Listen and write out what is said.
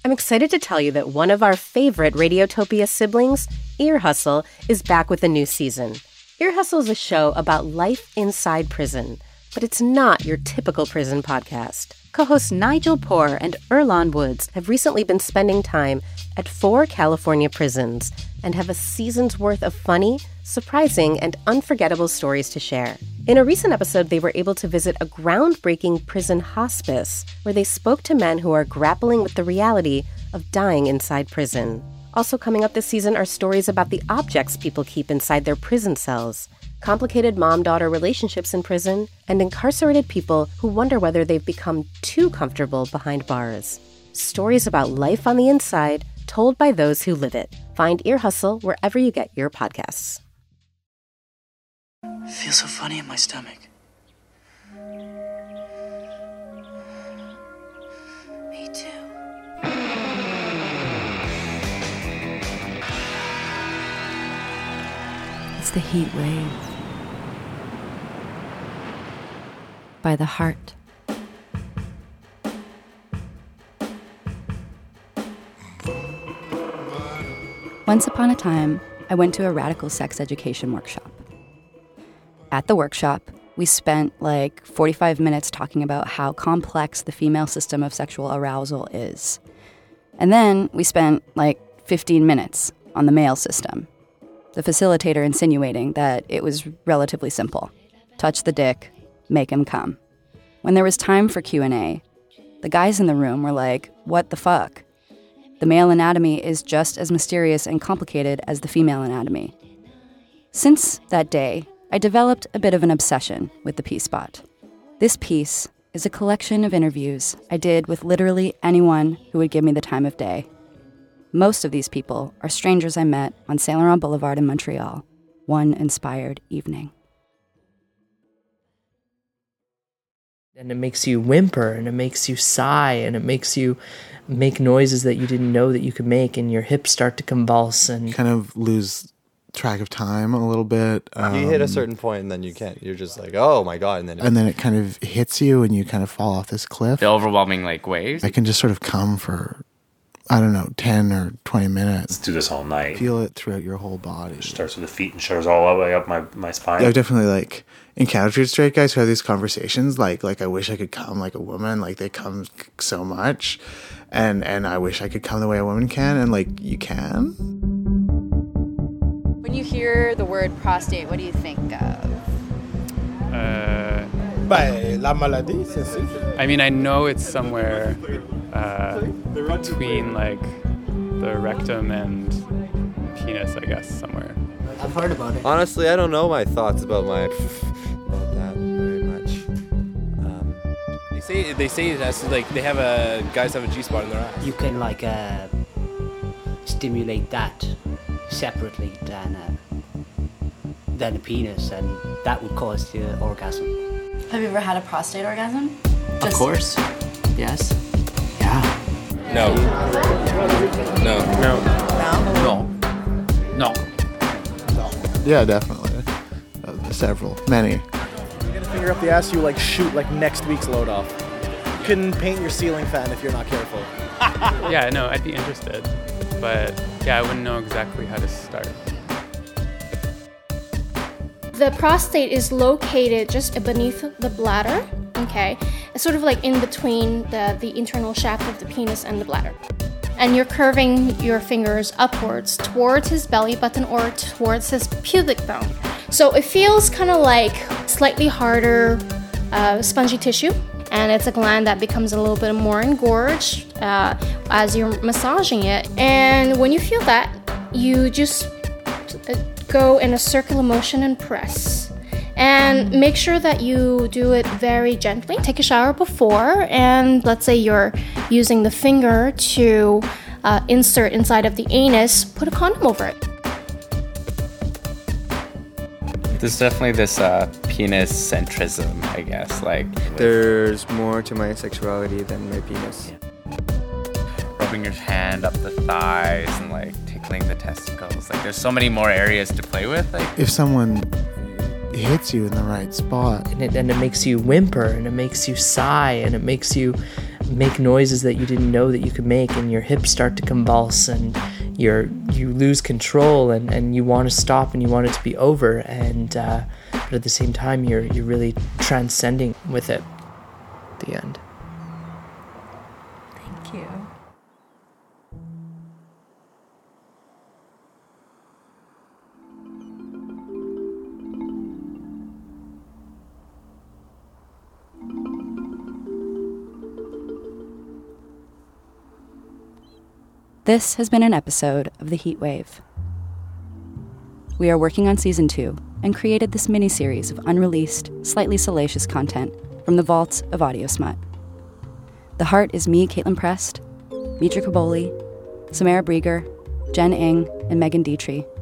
I'm excited to tell you that one of our favorite Radiotopia siblings, Ear Hustle, is back with a new season. Ear Hustle is a show about life inside prison, but it's not your typical prison podcast. Co-hosts Nigel Poor and Earlonne Woods have recently been spending time at 4 California prisons and have a season's worth of funny, surprising, and unforgettable stories to share. In a recent episode, they were able to visit a groundbreaking prison hospice where they spoke to men who are grappling with the reality of dying inside prison. Also coming up this season are stories about the objects people keep inside their prison cells, complicated mom-daughter relationships in prison, and incarcerated people who wonder whether they've become too comfortable behind bars. Stories about life on the inside, told by those who live it. Find Ear Hustle wherever you get your podcasts. It feels so funny in my stomach. Me too. It's the heat wave. By the heart. Once upon a time, I went to a radical sex education workshop. At the workshop, we spent like 45 minutes talking about how complex the female system of sexual arousal is. And then we spent like 15 minutes on the male system. The facilitator insinuating that it was relatively simple. Touch the dick, make him come. When there was time for Q&A, the guys in the room were like, what the fuck? The male anatomy is just as mysterious and complicated as the female anatomy. Since that day, I developed a bit of an obsession with the P-Spot. This piece is a collection of interviews I did with literally anyone who would give me the time of day. Most of these people are strangers I met on Saint Laurent Boulevard in Montreal, one inspired evening. And it makes you whimper, and it makes you sigh, and it makes you make noises that you didn't know that you could make, and your hips start to convulse and kind of lose track of time a little bit. You hit a certain point and then you can't. You're just like, oh my God. And then it kind of hits you and you kind of fall off this cliff. The overwhelming waves. I can just sort of come for, 10 or 20 minutes. Let's do this all night. Feel it throughout your whole body. It starts with the feet and shows all the way up my spine. Yeah, I've definitely encountered straight guys who have these conversations like I wish I could come like a woman, like they come so much, and I wish I could come the way a woman can, and you can. When you hear the word prostate, what do you think of? La maladie, c'est sûr. I mean, I know it's somewhere between the rectum and penis, I guess, somewhere. I've heard about it. Honestly, I don't know my thoughts about that very much. They say it has they have guys have a G-spot in their ass. You can stimulate that separately than a penis, and that would cause the orgasm. Have you ever had a prostate orgasm? Of course. Yes. Yeah. No. Yeah, definitely. Several. Many. You get a finger up the ass, you shoot next week's load off. You couldn't paint your ceiling fan if you're not careful. Yeah, no, I'd be interested. But yeah, I wouldn't know exactly how to start. The prostate is located just beneath the bladder, okay? It's sort of in between the internal shaft of the penis and the bladder. And you're curving your fingers upwards towards his belly button or towards his pubic bone. So it feels kind of slightly harder spongy tissue, and it's a gland that becomes a little bit more engorged as you're massaging it. And when you feel that, you just go in a circular motion and press. And make sure that you do it very gently. Take a shower before, and let's say you're using the finger to insert inside of the anus, put a condom over it. There's definitely this penis centrism, I guess. There's more to my sexuality than my penis. Rubbing your hand up the thighs and tickling the testicles. There's so many more areas to play with. If someone hits you in the right spot, and it makes you whimper, and it makes you sigh, and it makes you make noises that you didn't know that you could make, and your hips start to convulse, and you lose control, and you want to stop, and you want it to be over, and but at the same time you're really transcending with it at the end. Thank you. This has been an episode of The Heat Wave. We are working on Season 2 and created this mini-series of unreleased, slightly salacious content from the vaults of Audio Smut. The Heart is me, Caitlin Prest, Mitra Kaboli, Samara Brieger, Jen Ng, and Megan Dietrich.